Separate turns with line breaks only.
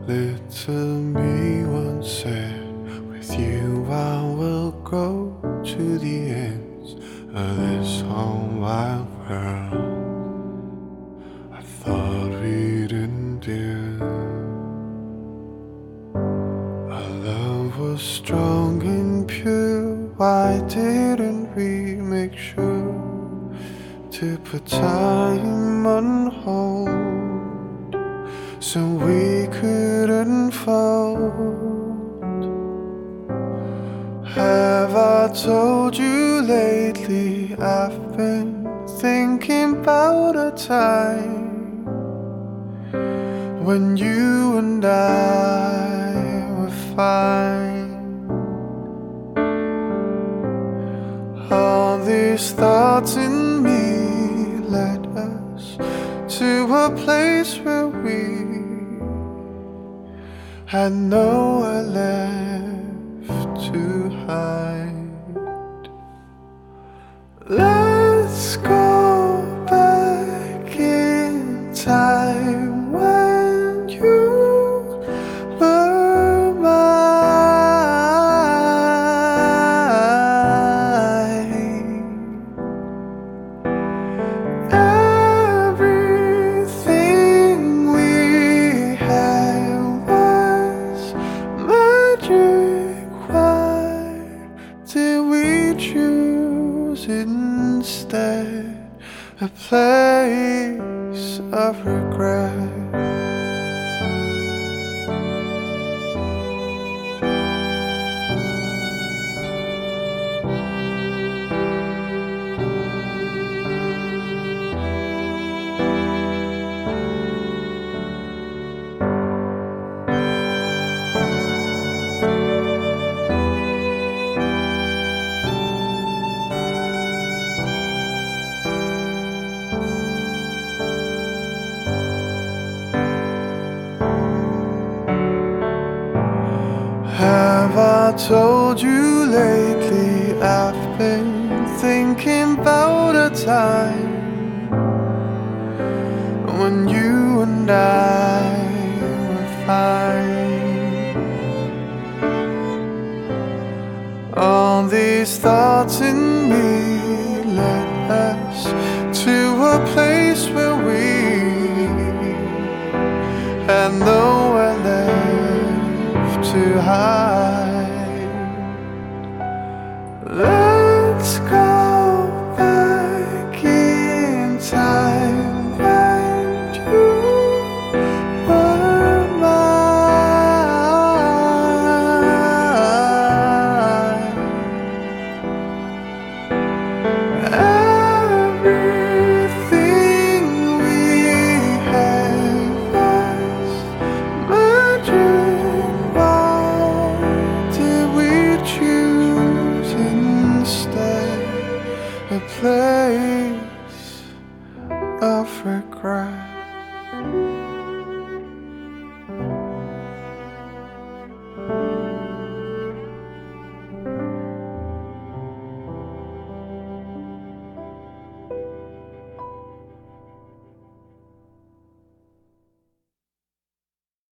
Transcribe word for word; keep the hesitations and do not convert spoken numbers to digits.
Little me once said, with you I will go to the ends of this whole wide world. I thought we didn't do. Our love was strong and pure. Why didn't we make sure to put time on hold so we could unfold? Have I told you lately I've been thinking about a time when you and I were fine? All these thoughts in me led us to a place where we had nowhere left to hide. Let's go back in time when you were mine. Everything we had was magic. Why did we choose instead a place of regret? Have I told you lately I've been thinking about a time when you and I were fine? All these thoughts in me led us to a place where we had nowhere left to hide. Let's go back in time when you were mine. Everything we had was magic. A place of regret.